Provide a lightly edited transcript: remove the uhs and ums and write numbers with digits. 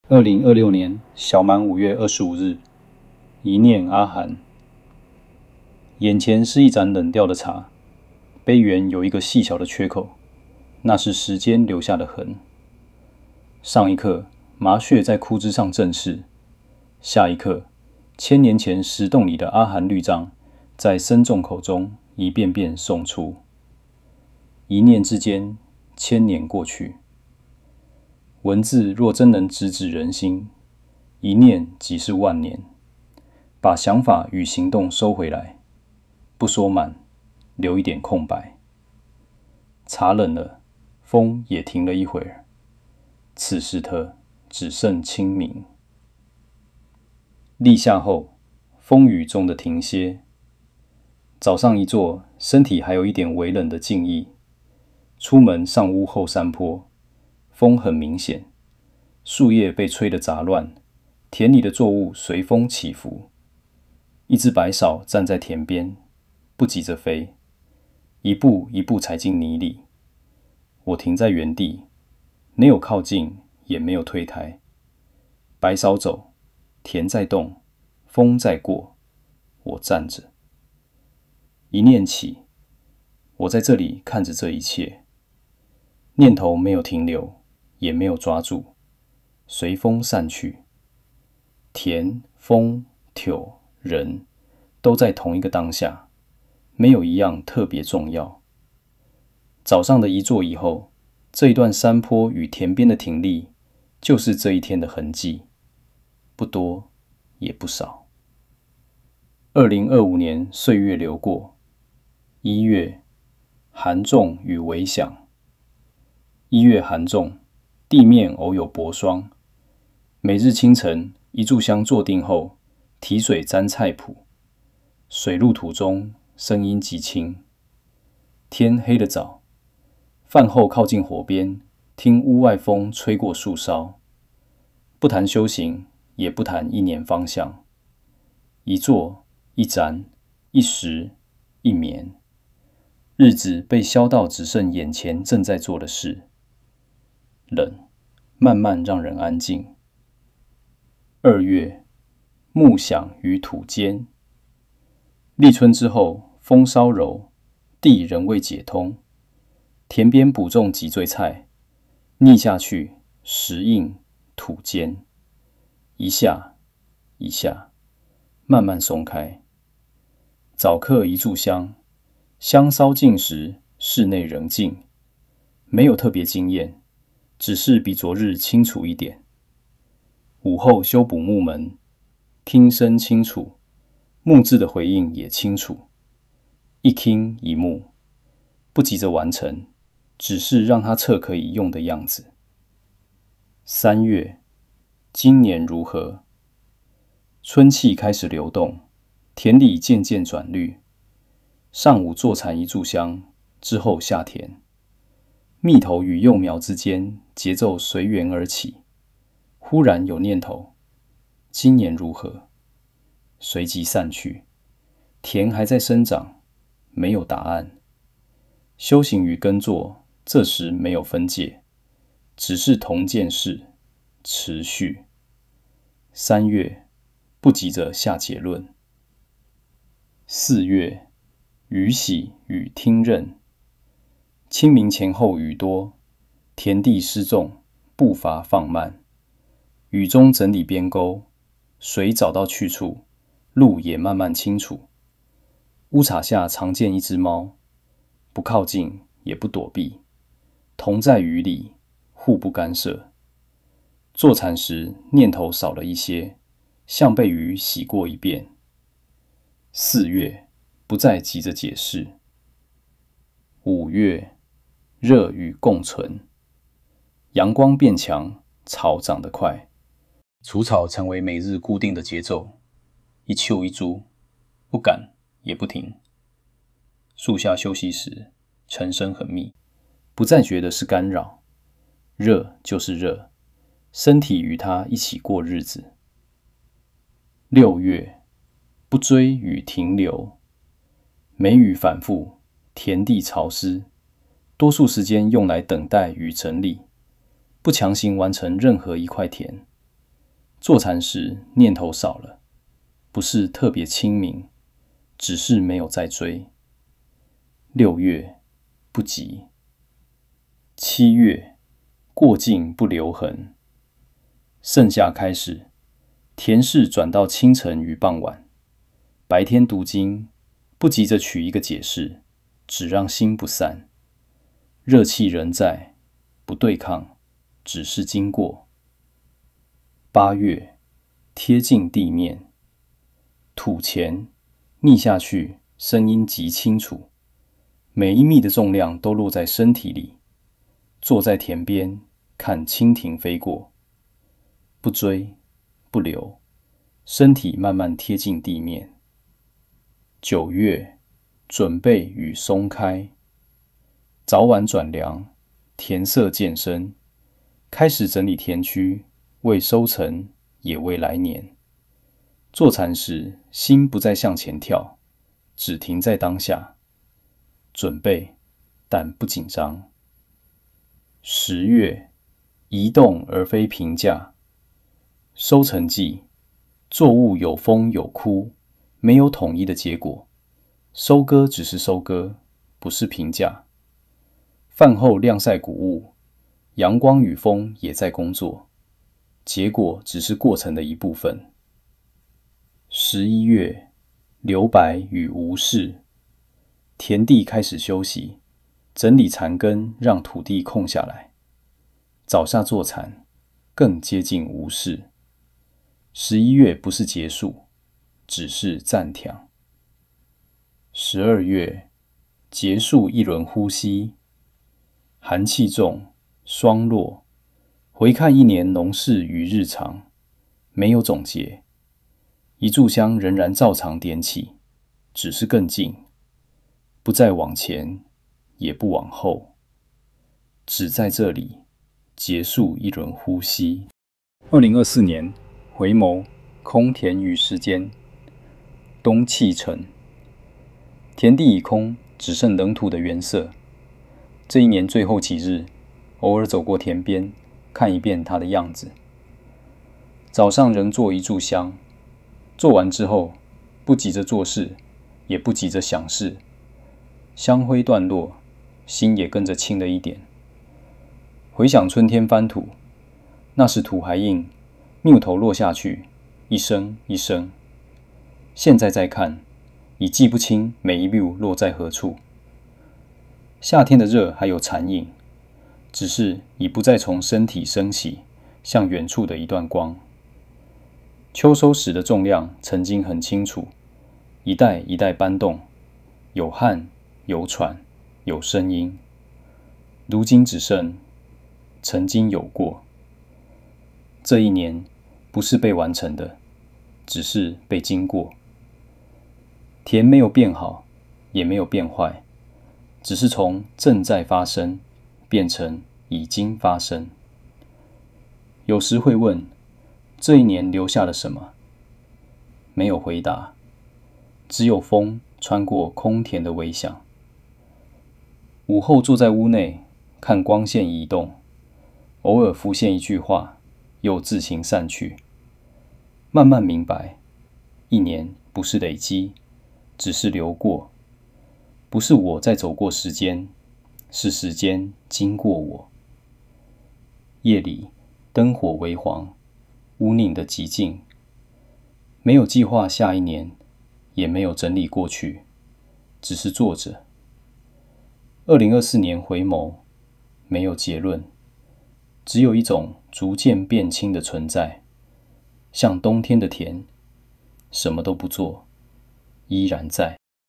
2026年小满5月25日，一念阿含。眼前是一盏冷掉的茶，杯缘有一个细小的缺口，那是时间留下的痕。上一刻，麻雀在枯枝上正视；下一刻，1000年前石洞里的阿含律藏，在僧众口中一遍遍诵出。一念之间，1000年过去。文字若真能直指人心，一念即是万年。把想法与行动收回来，不说满，留一点空白。茶冷了，风也停了一会儿。此时的只剩清明。立夏后，风雨中的停歇。早上一坐，身体还有一点微冷的静意。出门上屋后山坡。风很明显，树叶被吹得杂乱，田里的作物随风起伏。一只白芍站在田边，不急着飞，一步一步踩进泥里。我停在原地，没有靠近，也没有推开。白芍走，田在动，风在过，我站着。一念起，我在这里看着这一切，念头没有停留。也没有抓住，随风散去。田、风、柳、人，都在同一个当下，没有一样特别重要。早上的一坐以后，这一段山坡与田边的停立，就是这一天的痕迹，不多也不少。2025年岁月流过，1月，寒重与微响。1月寒重。地面偶有薄霜，每日清晨一炷香坐定后，提水沾菜谱，水入途中声音极轻。天黑得早，饭后靠近火边，听屋外风吹过树梢。不谈修行，也不谈一年方向，一坐一盏一食一眠，日子被消到只剩眼前正在做的事。冷，慢慢让人安静。2月，木响于土间。立春之后，风稍柔，地仍未解通。田边补种几穗菜，逆下去，石硬土坚，一下一下，慢慢松开。早课一炷香，香烧尽时，室内仍静，没有特别惊艳。只是比昨日清楚一点。午后修补木门，听声清楚，木质的回应也清楚。一听一木，不急着完成，只是让它测可以用的样子。3月，今年如何？春气开始流动，田里渐渐转绿。上午坐禅一炷香，之后下田。蜜头与幼苗之间，节奏随缘而起。忽然有念头，今年如何？随即散去。田还在生长，没有答案。修行与耕作，这时没有分界，只是同件事，持续。3月，不急着下结论。4月，雨洗与听任。清明前后雨多，田地湿重，步伐放慢。雨中整理边沟，水找到去处，路也慢慢清楚。屋檐下常见一只猫，不靠近也不躲避，同在雨里，互不干涉。坐禅时念头少了一些，像被雨洗过一遍。4月，不再急着解释。5月，热与共存。阳光变强，草长得快，除草成为每日固定的节奏，一揪一株，不赶也不停。树下休息时，尘声很密，不再觉得是干扰。热就是热，身体与它一起过日子。6月，不追与停留。梅雨反复，田地潮湿，多数时间用来等待与整理，不强行完成任何一块田， 坐禅时念头少了，不是特别清明，只是没有再追。6月不急，7月过境不留痕。盛夏开始，田事转到清晨与傍晚。白天读经，不急着取一个解释，只让心不散。热气仍在，不对抗，只是经过。8月贴近地面，土前逆下去，声音极清楚，每一粒的重量都落在身体里。坐在田边，看蜻蜓飞过，不追不留，身体慢慢贴近地面。9月准备与松开，早晚转凉，田色渐深，开始整理田区，为收成，也为来年。坐禅时，心不再向前跳，只停在当下，准备，但不紧张。10月移动而非评价，收成季，作物有丰有枯，没有统一的结果，收割只是收割，不是评价。饭后晾晒谷物，阳光与风也在工作，结果只是过程的一部分。11月留白与无事，田地开始休息，整理残根，让土地空下来。早下坐禅，更接近无事。11月不是结束，只是暂停。12月结束一轮呼吸，寒气重，霜落，回看一年农事与日常，没有总结。一炷香仍然照常点起，只是更近，不再往前，也不往后，只在这里结束一轮呼吸。2024年回眸空田与时间，冬气沉，田地已空，只剩冷土的原色。这一年最后几日，偶尔走过田边，看一遍它的样子。早上仍做一炷香，做完之后，不急着做事，也不急着想事。香灰断落，心也跟着轻了一点。回想春天翻土，那时土还硬，繆头落下去，一声一声。现在再看，已记不清每一繆落在何处。夏天的热还有残影，只是已不再从身体升起，像远处的一段光。秋收时的重量曾经很清楚，一袋一袋搬动，有汗，有喘，有声音。如今只剩曾经有过。这一年不是被完成的，只是被经过。田没有变好，也没有变坏，只是从正在发生变成已经发生。有时会问，这一年留下了什么？没有回答，只有风穿过空田的微响。午后坐在屋内，看光线移动，偶尔浮现一句话，又自行散去。慢慢明白，一年不是累积，只是流过。不是我在走过时间，是时间经过我。夜里灯火微黄，屋宁的寂静，没有计划下一年，也没有整理过去，只是坐着。2024年回眸，没有结论，只有一种逐渐变轻的存在，像冬天的田，什么都不做，依然在。